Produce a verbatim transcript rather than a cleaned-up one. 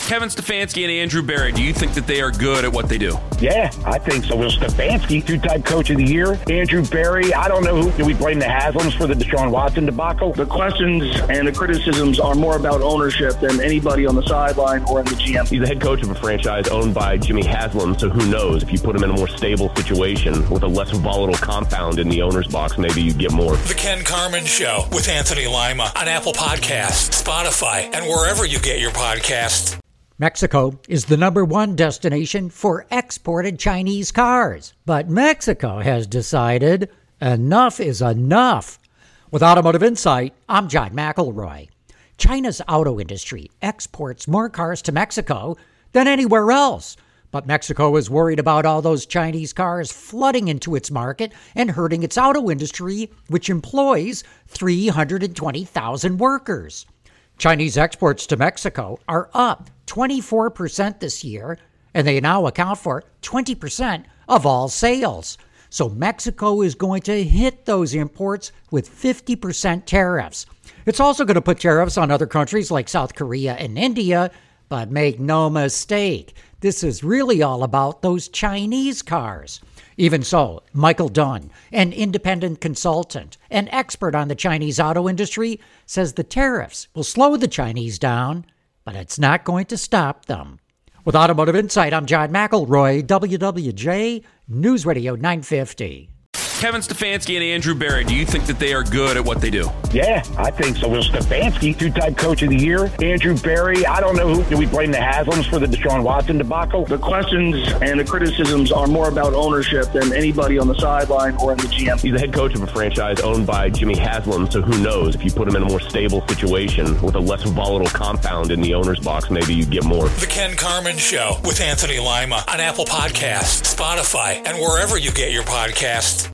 Kevin Stefanski and Andrew Berry, do you think that they are good at what they do? Yeah, I think so. Well, Stefanski, two-time coach of the year. Andrew Berry, I don't know who. Do we blame the Haslams for the Deshaun Watson debacle? The questions and the criticisms are more about ownership than anybody on the sideline or in the G M. He's the head coach of a franchise owned by Jimmy Haslam, so who knows? If you put him in a more stable situation with a less volatile compound in the owner's box, maybe you get more. The Ken Carman Show with Anthony Lima on Apple Podcasts, Spotify, and wherever you get your podcasts. Mexico is the number one destination for exported Chinese cars. But Mexico has decided enough is enough. With Automotive Insight, I'm John McElroy. China's auto industry exports more cars to Mexico than anywhere else. But Mexico is worried about all those Chinese cars flooding into its market and hurting its auto industry, which employs three hundred twenty thousand workers. Chinese exports to Mexico are up twenty-four percent this year, and they now account for twenty percent of all sales. So Mexico is going to hit those imports with fifty percent tariffs. It's also going to put tariffs on other countries like South Korea and India, but make no mistake, this is really all about those Chinese cars. Even so, Michael Dunn, an independent consultant, an expert on the Chinese auto industry, says the tariffs will slow the Chinese down, but it's not going to stop them. With Automotive Insight, I'm John McElroy, W W J News Radio nine fifty. Kevin Stefanski and Andrew Berry, do you think that they are good at what they do? Yeah, I think so. Well, Stefanski, two-time coach of the year. Andrew Berry, I don't know who. Do we blame the Haslams for the Deshaun Watson debacle? The questions and the criticisms are more about ownership than anybody on the sideline or in the G M. He's the head coach of a franchise owned by Jimmy Haslam, so who knows? If you put him in a more stable situation with a less volatile compound in the owner's box, maybe you get more. The Ken Carman Show with Anthony Lima on Apple Podcasts, Spotify, and wherever you get your podcasts.